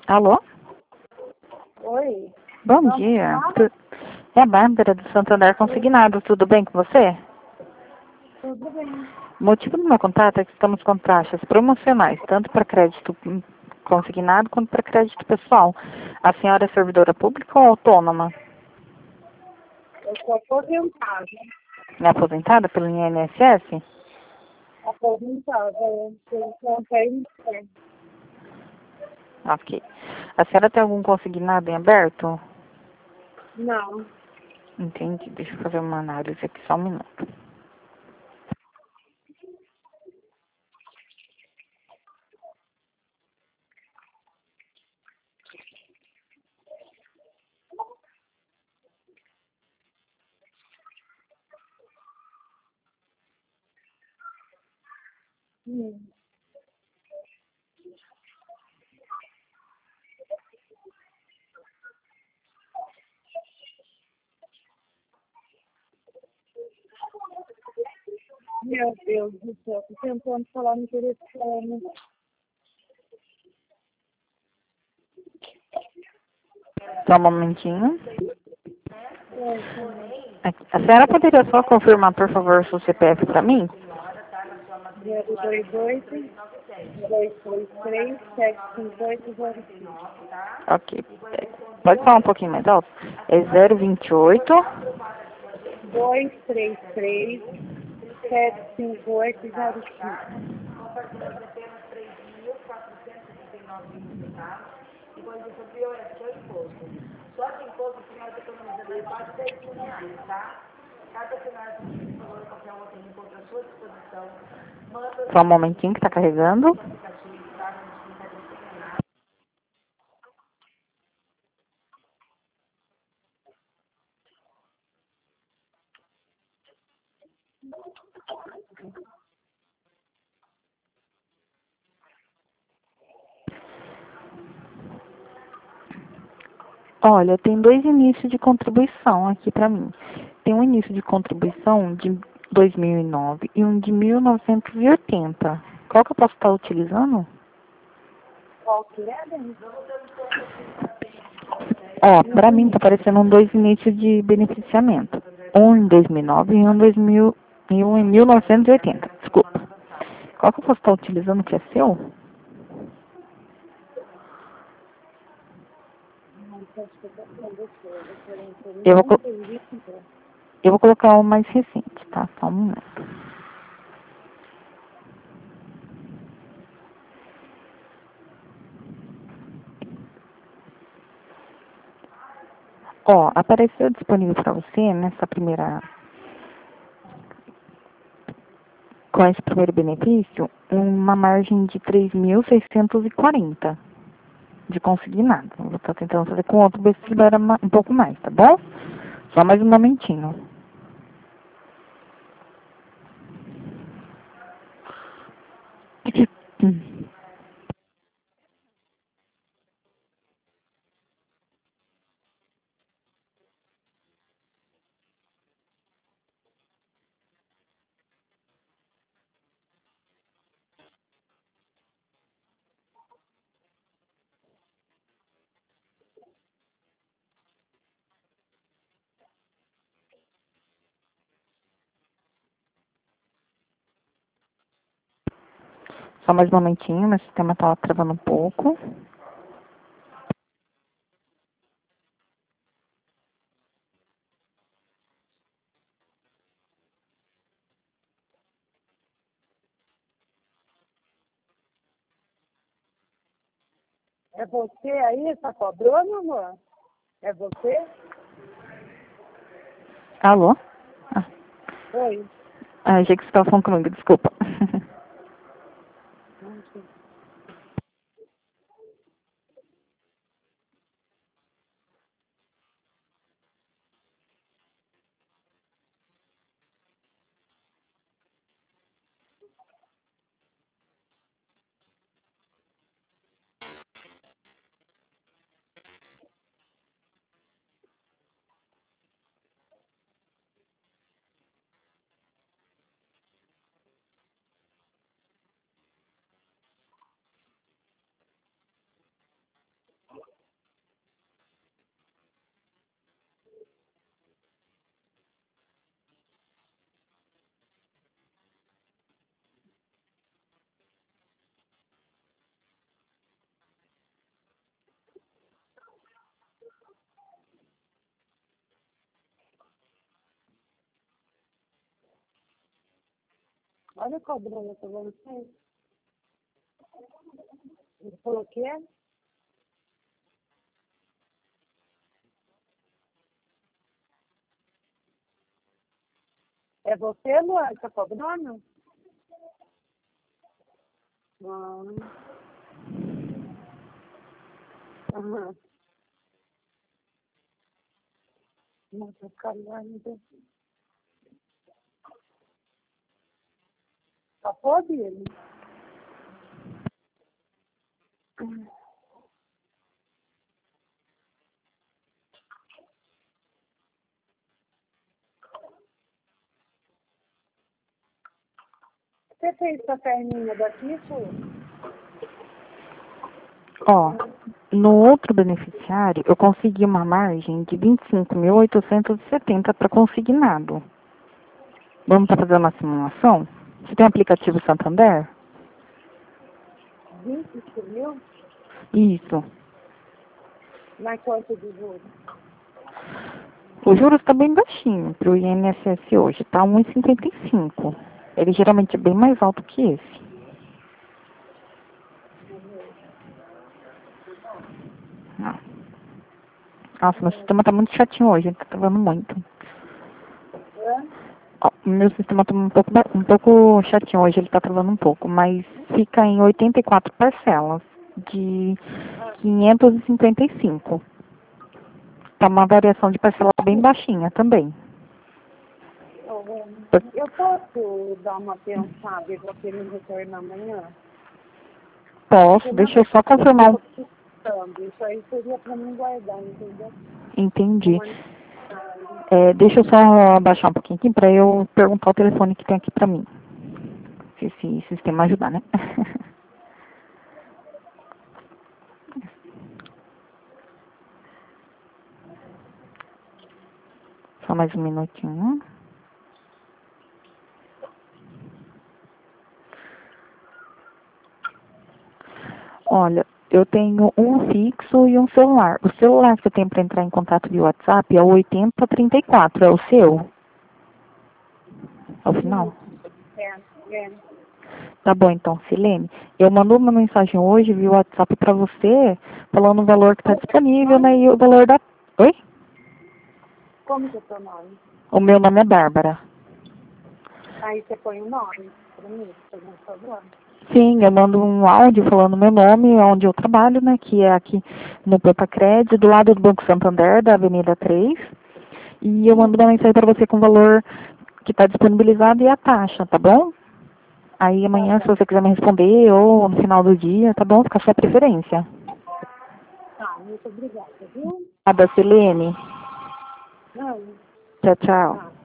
Alô? Oi. Bom dia. É a Bárbara do Santander Consignado. Tudo bem com você? Tudo bem. O motivo do meu contato é que estamos com taxas promocionais, tanto para crédito consignado quanto para crédito pessoal. A senhora é servidora pública ou autônoma? Eu sou aposentada. É aposentada pelo INSS? Aposentada. Eu não tenho tempo. Ok. A senhora tem algum consignado em aberto? Não. Entendi. Deixa eu fazer uma análise aqui, só um minuto. Hum. Meu Deus do céu. Tô tentando falar no telefone. Só um momentinho. É, A senhora poderia só confirmar, por favor, o seu CPF para mim? 022 223 75805. Ok. Pode falar um pouquinho mais alto? É 028. 233 75805. Só um momentinho que está carregando. Olha, tem dois inícios de contribuição aqui para mim. Tem um início de contribuição de 2009 e um de 1980. Qual que eu posso estar utilizando? Qual que é, Dani? Ó, para mim tá aparecendo dois inícios de beneficiamento. Um em 2009 e um em 2000 e um em 1980. Desculpa. Qual que eu posso estar utilizando que é seu? Não, acho que eu tô com você. Eu Eu vou, não co- entendi. Então. eu vou colocar o mais recente, tá? Só um momento. Ó, apareceu disponível para você nessa primeira, com esse primeiro benefício, uma margem de 3.640 de consignado. Eu vou estar tentando fazer com outro, ver se libera um pouco mais, tá bom? Só mais um momentinho. Só mais um momentinho, meu sistema tá travando um pouco. É você aí? Tá cobrando, amor? É você? Alô? Ah, Oi. achei que você estava falando comigo, desculpa. Olha a cobrando pra você. Ele falou que é? É você, Luan, que tá cobrando? Aham. Nossa, caramba. Tá pode ele? Você fez essa perninha daqui, Su? Ó, no outro beneficiário, eu consegui uma margem de 25.870 para consignado. Vamos estar fazendo uma simulação? Você tem o aplicativo Santander? 25 mil? Isso. Na conta de juros. O juros está bem baixinho para o INSS hoje, tá 1,55. Ele geralmente é bem mais alto que esse. Não. Nossa, meu sistema tá muito chatinho hoje, ele tá travando muito. Ó, o meu sistema tá um pouco chatinho hoje, ele tá travando um pouco, mas fica em 84 parcelas de 555. Tá uma variação de parcela bem baixinha também. Eu posso dar uma pensada e você me retornar amanhã? Posso, deixa eu só confirmar. Isso aí seria para mim guardar, entendeu? Entendi. Deixa eu só abaixar um pouquinho aqui para eu perguntar o telefone que tem aqui para mim. Se esse sistema ajudar, né? Só mais um minutinho. Olha, eu tenho um fixo e um celular. O celular que eu tenho para entrar em contato via WhatsApp é o 8034, é o seu? É o final? É. Tá bom, então, Silene. Eu mando uma mensagem hoje via WhatsApp para você, falando o valor que está disponível, né, e o valor da... Oi? Como que é o seu nome? O meu nome é Bárbara. Aí você põe o nome para mim, por favor. Sim, eu mando um áudio falando meu nome, onde eu trabalho, né, que é aqui no Pepacred, do lado do Banco Santander, da Avenida 3. E eu mando uma mensagem para você com o valor que está disponibilizado e a taxa, tá bom? Aí amanhã, se você quiser me responder, ou no final do dia, tá bom? Fica a sua preferência. Tá, muito obrigada, viu? A da Silene. Não. Tchau, tchau. Tá.